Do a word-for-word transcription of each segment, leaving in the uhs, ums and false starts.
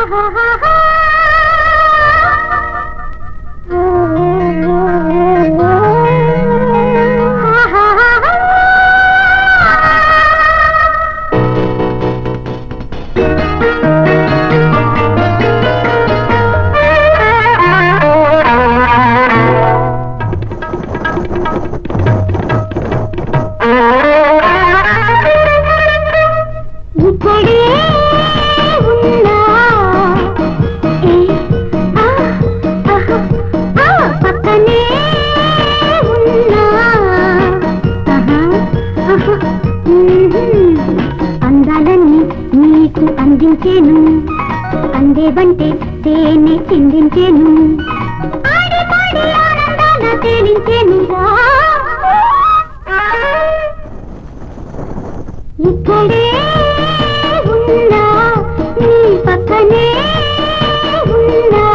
అందాలన్నీ నీకు అందించేను, అందేవంటే తేనె చిందించేను, ఆడి పాడి ఆనందాల తేలించేను. ఇక్కడే ఉన్నా నీ పక్కనే ఉన్నా,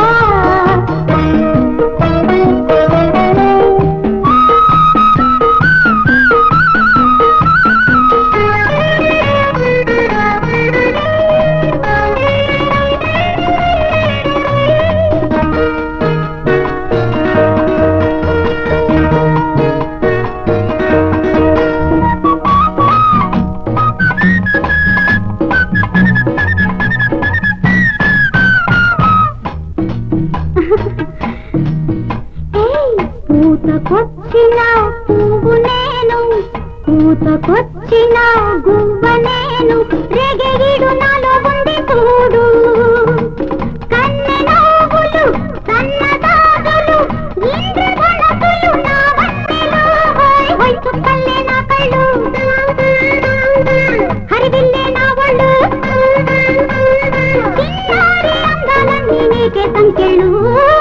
పూతకొచ్చిన పువ్వు నేను, పూతకొచ్చిన గువ్వ నేను, రేగెగిడు నాలో ఉంది చూడు, కన్నె నవ్వులు సన్నదాగులు ఇంద్రధనసులు నా వన్నెలు, హోయ్ హోయ్ చుక్కల్లే నా కళ్ళు, హరివిల్లే నా ఒళ్ళు, చిన్నారి అందాలన్నీ నీకే సంకెళ్ళు.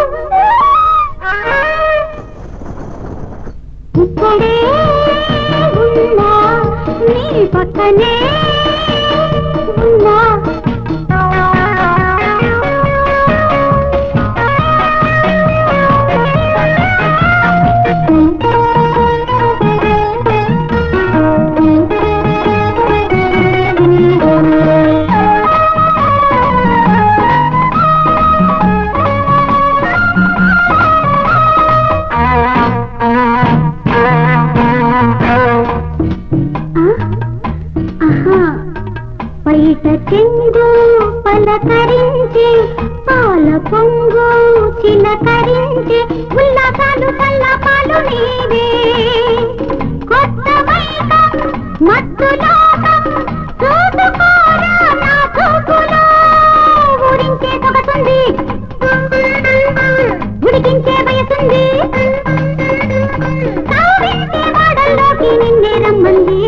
ఇక్కడే ఉన్నా నీ పక్కనే ఉన్నా, బయట చెంగు పలకరించి పాల పొంగు చిలకరించి, ఉల్లాసాలు కల్లాపాలు నీవే, కొత్త మైకం మత్తు లోకం చూసుకోరా నా చూపులో, ఊరించే సొగసుంది ఉడికించే వయసుంది, సావించే వాడల్లోకి నిన్నే రమ్మంది.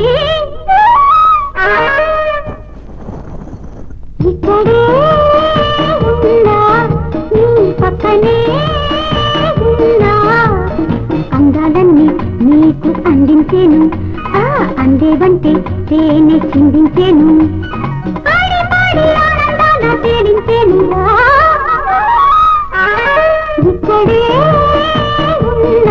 ఇక్కడే ఉన్నా నీ పక్కనే ఉన్నా, అందాలన్నీ నీకు అందించేను, ఆ అందేవంటే తేనె చిందించేను, ఆడి పాడి ఆనందాల తేలించేను. ఇక్కడే ఉన్నా.